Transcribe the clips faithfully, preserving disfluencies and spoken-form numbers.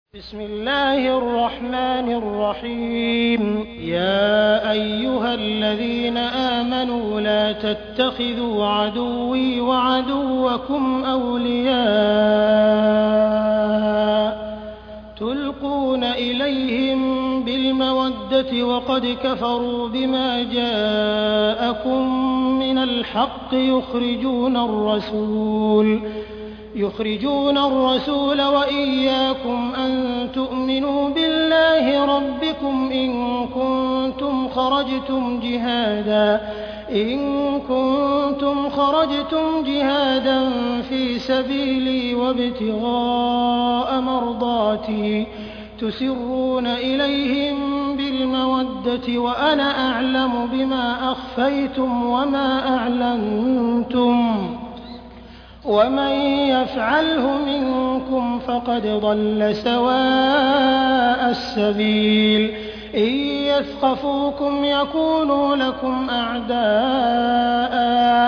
بسم الله الرحمن الرحيم يا أيها الذين آمنوا لا تتخذوا عدوي وعدوكم أولياء تلقون إليهم بالمودة وقد كفروا بما جاءكم من الحق يخرجون الرسول يخرجون الرسول وإياكم أن تؤمنوا بالله ربكم إن كنتم خرجتم جهادا إن كنتم خرجتم جهادا في سبيلي وابتغاء مرضاتي تسرون إليهم بالمودة وأنا أعلم بما أخفيتم وما أعلنتم ومن يفعله منكم فقد ضل سواء السبيل إن يثقفوكم يكونوا لكم أعداء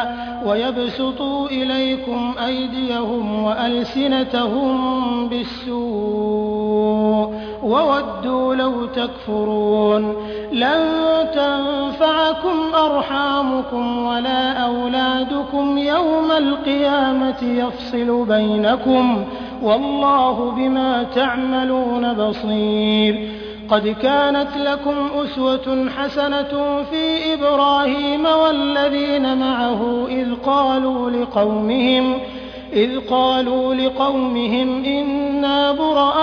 ويبسطوا إليكم أيديهم وألسنتهم بالسوء وودوا لو تكفرون لن تنفعكم أرحامكم ولا أولادكم يوم القيامة يفصل بينكم والله بما تعملون بصير قد كانت لكم أسوة حسنة في إبراهيم والذين معه إذ قالوا لقومهم إذ قالوا لقومهم إنا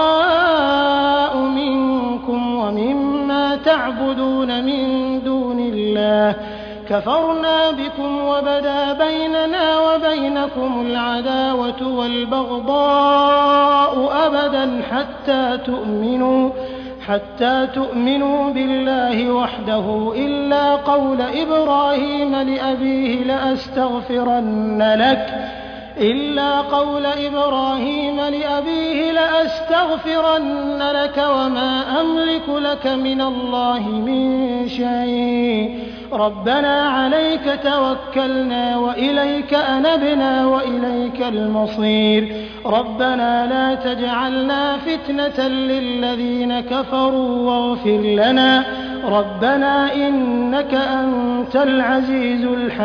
براء منكم ومما تعبدون من دون الله كفرنا بكم وبدا بيننا وبينكم العداوة والبغضاء أبدا حتى تؤمنوا حتى تؤمنوا بالله وحده إلا قول إبراهيم لأبيه لأستغفرن لك إلا قول إبراهيم لأبيه لأستغفرن لك وما أملك لك من الله من شيء ربنا عليك توكلنا وإليك أنبنا وإليك المصير ربنا لا تجعلنا فتنة للذين كفروا واغفر لنا ربنا إنك أنت العزيز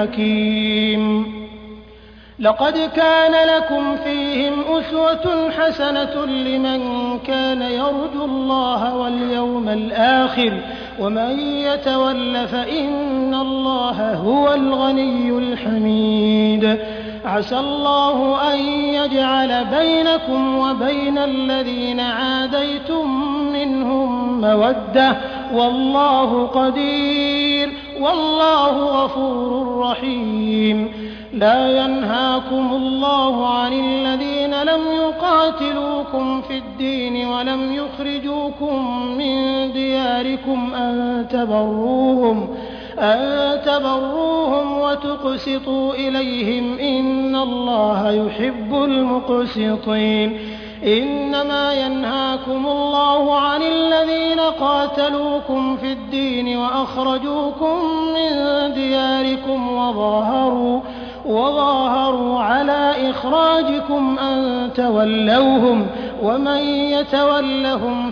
الحكيم لقد كان لكم فيهم أسوة حسنة لمن كان يرجو الله واليوم الآخر ومن يتول فإن الله هو الغني الحميد عسى الله أن يجعل بينكم وبين الذين عاديتم منهم مودة والله قدير والله غفور رحيم لا ينهاكم الله عن الذين لم يقاتلوكم في الدين ولم يخرجوكم من دياركم أن تبروهم أن تبروهم وتقسطوا إليهم إن الله يحب المقسطين إنما ينهاكم الله عن الذين قاتلوكم في الدين وأخرجوكم من دياركم وظاهروا وظاهروا على إخراجكم أن تولوهم ومن يتولهم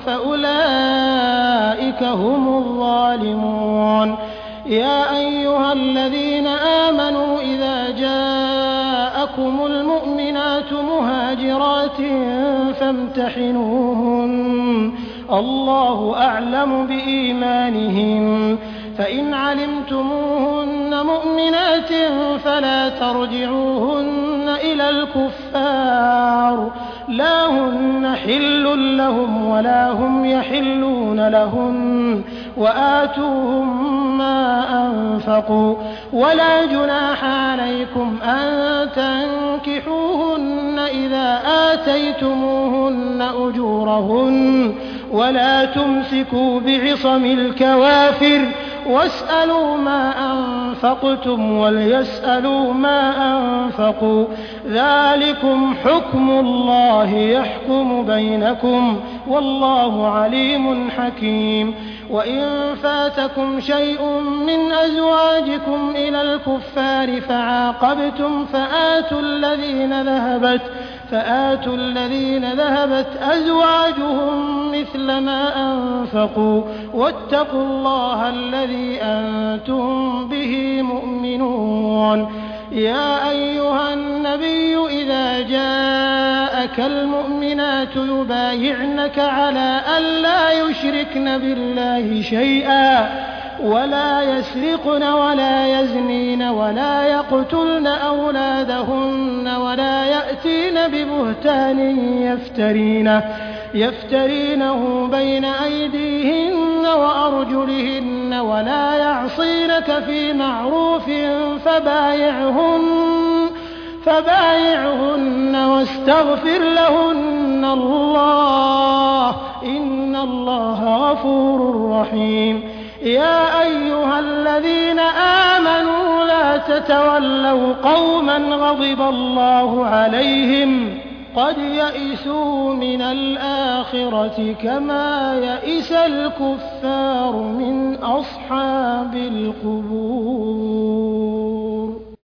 فأولئك هم الظالمون يا أيها الذين آمنوا إذا جاءكم المؤمنات مهاجرات فامتحنوهن الله أعلم بإيمانهن فإن علمتموهن مؤمنات فلا ترجعوهن إلى الكفار لا هن حل لهم ولا هم يحلون لهن وآتوهم ما أنفقوا ولا جناح عليكم أن تنكحوهن إذا آتيتموهن أجورهن ولا تمسكوا بعصم الكوافر واسألوا ما أنفقتم وليسألوا ما أنفقوا ذلكم حكم الله يحكم بينكم والله عليم حكيم وإن فاتكم شيء من أزواجكم إلى الكفار فعاقبتم فآتوا الذين ذهبت فآتوا الذين ذهبت أزواجهم مثل ما أنفقوا واتقوا الله الذي أنتم به مؤمنون. يا أيها النبي إذا جاءك المؤمنات يبايعنك على أن لا يشركن بالله شيئا ولا يسرقن ولا يزنين ولا يقتلن أولادهن ولا يأتين ببهتان يفترينه, يفترينه بين أيديهن وأرجلهن ولا يعصينك في معروف فبايعهن, فبايعهن واستغفر لهن الله إن الله غفور رحيم. يا أيها الذين آمنوا لا تتولوا قوما غضب الله عليهم قد يئسوا من الآخرة كما يئس الكفار من أصحاب القبور.